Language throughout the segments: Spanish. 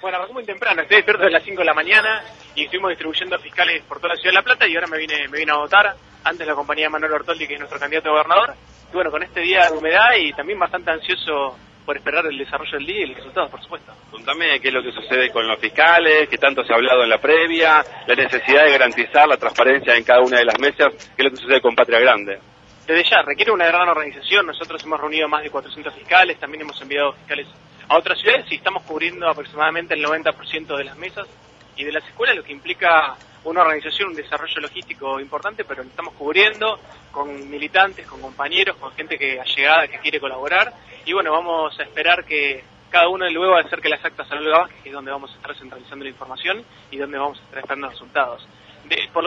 Bueno, arrancó muy temprano, estoy despierto desde las 5 de la mañana y estuvimos distribuyendo fiscales por toda la ciudad de La Plata y ahora me vine a votar. Antes la compañía de Manuel Ortoldi, que es nuestro candidato a gobernador. Y bueno, con este día de humedad y también bastante ansioso por esperar el desarrollo del día y los resultados, por supuesto. Contame qué es lo que sucede con los fiscales, qué tanto se ha hablado en la previa, la necesidad de garantizar la transparencia en cada una de las mesas, qué es lo que sucede con Patria Grande. Desde ya, requiere una gran organización. Nosotros hemos reunido más de 400 fiscales, también hemos enviado fiscales a otras ciudades y estamos cubriendo aproximadamente el 90% de las mesas y de las escuelas, lo que implica una organización, un desarrollo logístico importante, pero lo estamos cubriendo con militantes, con compañeros, con gente que allegada, que quiere colaborar. Y bueno, vamos a esperar que cada uno luego de hacer que las actas salgan, que es donde vamos a estar centralizando la información y donde vamos a estar esperando resultados. Por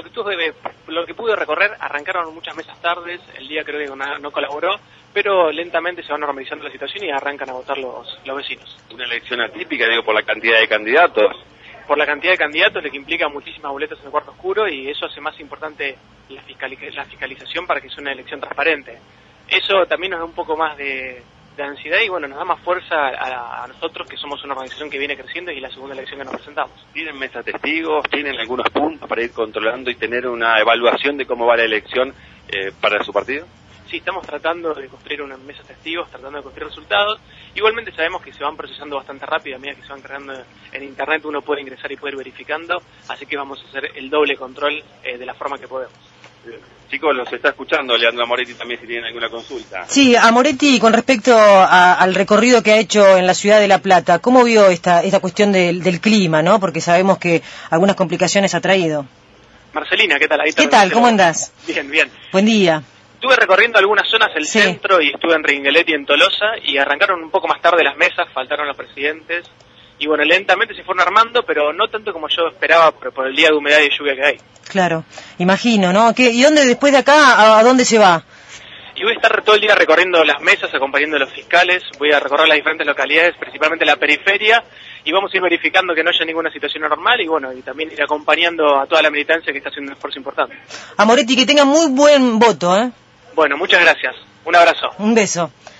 lo que pude recorrer, arrancaron muchas mesas tardes, el día creo que no colaboró, pero lentamente se van normalizando la situación y arrancan a votar los vecinos. Una elección atípica, digo, por la cantidad de candidatos. Por la cantidad de candidatos, lo que implica muchísimas boletas en el cuarto oscuro, y eso hace más importante la fiscalización para que sea una elección transparente. Eso también nos da un poco más de ansiedad y bueno, nos da más fuerza a nosotros, que somos una organización que viene creciendo y es la segunda elección que nos presentamos. ¿Tienen mesa testigos? ¿Tienen algunos puntos para ir controlando y tener una evaluación de cómo va la elección para su partido? Sí, estamos tratando de construir una mesa de testigos, tratando de construir resultados. Igualmente sabemos que se van procesando bastante rápido, a medida que se van cargando en internet uno puede ingresar y puede ir verificando, así que vamos a hacer el doble control de la forma que podemos. Chicos, los está escuchando Leandro Moretti también si tienen alguna consulta. Sí, a Moretti, con respecto al recorrido que ha hecho en la ciudad de La Plata, ¿cómo vio esta cuestión del clima, no? Porque sabemos que algunas complicaciones ha traído. Marcelina, ¿qué tal? ¿Qué tal? ¿Cómo andás? Bien, bien. Buen día. Estuve recorriendo algunas zonas del centro y estuve en Ringuelet y en Tolosa y arrancaron un poco más tarde las mesas, faltaron los presidentes y bueno, lentamente se fueron armando, pero no tanto como yo esperaba por el día de humedad y lluvia que hay. Claro, imagino, ¿no? ¿Y dónde después de acá, a dónde se va? Y voy a estar todo el día recorriendo las mesas, acompañando a los fiscales, voy a recorrer las diferentes localidades, principalmente la periferia, y vamos a ir verificando que no haya ninguna situación anormal y bueno, y también ir acompañando a toda la militancia que está haciendo un esfuerzo importante. A Moretti, que tenga muy buen voto, ¿eh? Bueno, muchas gracias. Un abrazo. Un beso.